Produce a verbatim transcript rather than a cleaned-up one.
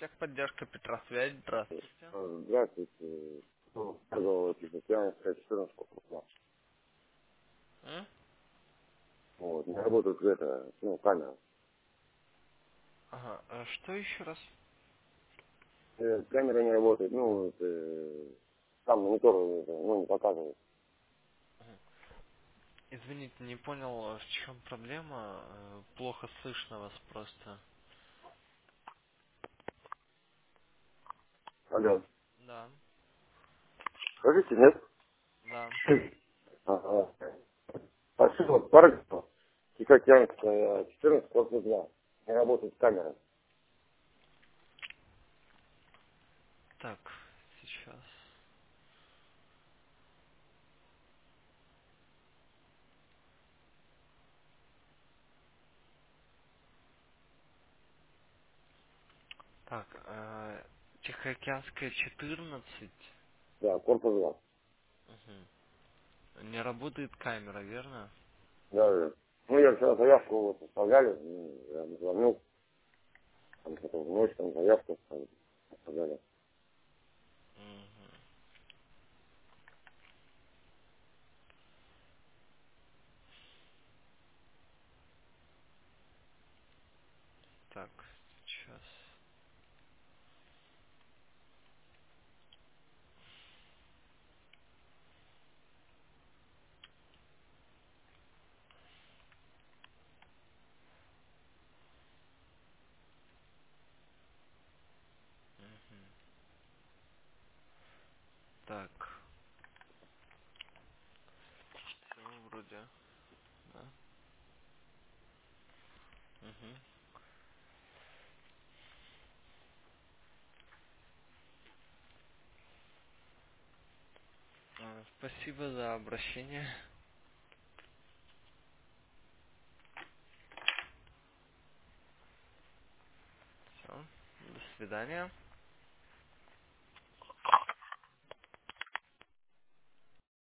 Техподдержка Петросвязь, здравствуйте. А, Здравствуйте. Ну, торговая Петросвязь, четырнадцать покупал. М? Вот, не работает это, ну, камера. Ага, а что еще раз? Э, Камера не работает, ну, вот, э, там монитор, э, ну, не показывает. Извините, не понял, в чем проблема. Э, Плохо слышно вас просто. Алло. Да, Скажите, нет? да. Ага. Спасибо, парк. Тихоокеанская, четырнадцать, корпус два. Не работает камера. Так, сейчас. Так, э, Тихоокеанская четырнадцать. Да, корпус два. Мгм. Не работает камера, верно? Да, да. Ну, я вчера заявку вот оставляли, ну, я звонил, там, что-то в ночь, там, заявку оставляли. Мгм. Так, сейчас. Мгм. Так, все вроде, да. Мгм. А, Спасибо за обращение. Все, до свидания.